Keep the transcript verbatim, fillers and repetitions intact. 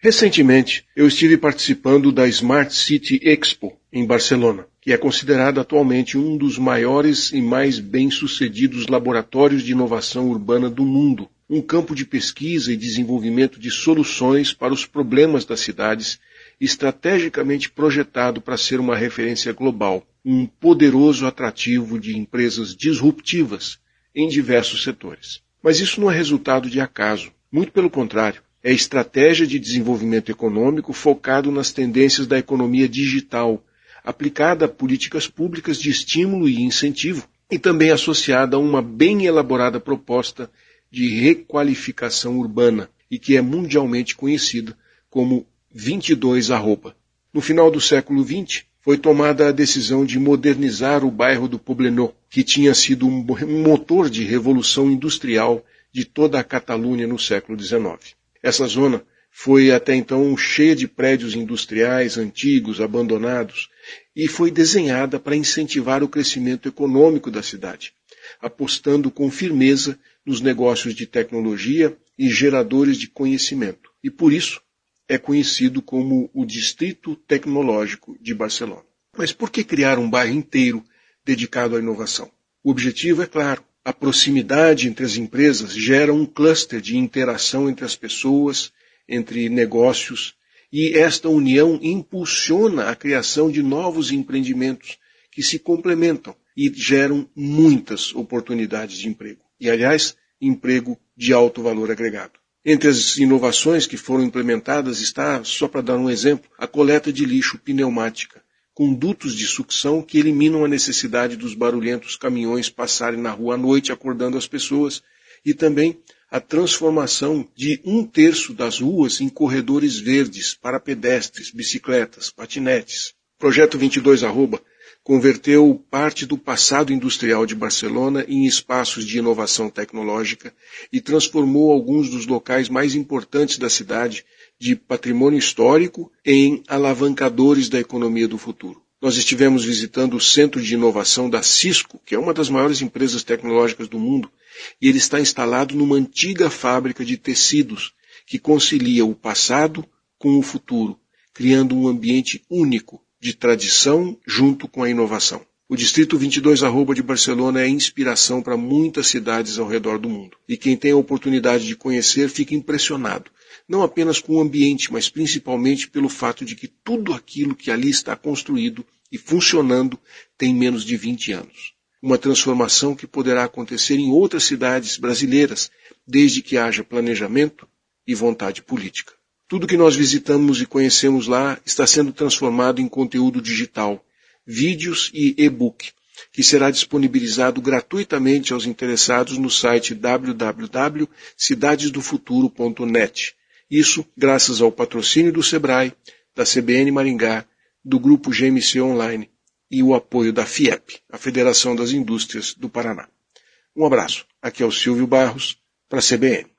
Recentemente, eu estive participando da Smart City Expo em Barcelona, que é considerada atualmente um dos maiores e mais bem-sucedidos laboratórios de inovação urbana do mundo, um campo de pesquisa e desenvolvimento de soluções para os problemas das cidades, estrategicamente projetado para ser uma referência global, um poderoso atrativo de empresas disruptivas em diversos setores. Mas isso não é resultado de acaso, muito pelo contrário. É estratégia de desenvolvimento econômico focado nas tendências da economia digital, aplicada a políticas públicas de estímulo e incentivo, e também associada a uma bem elaborada proposta de requalificação urbana, e que é mundialmente conhecida como vinte e dois arroba. No final do século vinte, foi tomada a decisão de modernizar o bairro do Poblenou, que tinha sido um motor de revolução industrial de toda a Catalunha no século dezenove. Essa zona foi até então cheia de prédios industriais antigos, abandonados, e foi desenhada para incentivar o crescimento econômico da cidade, apostando com firmeza nos negócios de tecnologia e geradores de conhecimento. E por isso é conhecido como o Distrito Tecnológico de Barcelona. Mas por que criar um bairro inteiro dedicado à inovação? O objetivo é claro. A proximidade entre as empresas gera um cluster de interação entre as pessoas, entre negócios, e esta união impulsiona a criação de novos empreendimentos que se complementam e geram muitas oportunidades de emprego. E, aliás, emprego de alto valor agregado. Entre as inovações que foram implementadas está, só para dar um exemplo, a coleta de lixo pneumática, com dutos de sucção que eliminam a necessidade dos barulhentos caminhões passarem na rua à noite acordando as pessoas, e também a transformação de um terço das ruas em corredores verdes para pedestres, bicicletas, patinetes. O projeto vinte e dois arroba converteu parte do passado industrial de Barcelona em espaços de inovação tecnológica e transformou alguns dos locais mais importantes da cidade de patrimônio histórico em alavancadores da economia do futuro. Nós estivemos visitando o Centro de Inovação da Cisco, que é uma das maiores empresas tecnológicas do mundo, e ele está instalado numa antiga fábrica de tecidos que concilia o passado com o futuro, criando um ambiente único de tradição junto com a inovação. O Distrito vinte e dois arroba de Barcelona é inspiração para muitas cidades ao redor do mundo. E quem tem a oportunidade de conhecer fica impressionado. Não apenas com o ambiente, mas principalmente pelo fato de que tudo aquilo que ali está construído e funcionando tem menos de vinte anos. Uma transformação que poderá acontecer em outras cidades brasileiras, desde que haja planejamento e vontade política. Tudo que nós visitamos e conhecemos lá está sendo transformado em conteúdo digital, vídeos e e-book, que será disponibilizado gratuitamente aos interessados no site w w w ponto cidades do futuro ponto net. Isso graças ao patrocínio do Sebrae, da C B N Maringá, do Grupo G M C Online e o apoio da FIEP, a Federação das Indústrias do Paraná. Um abraço. Aqui é o Silvio Barros, para a C B N.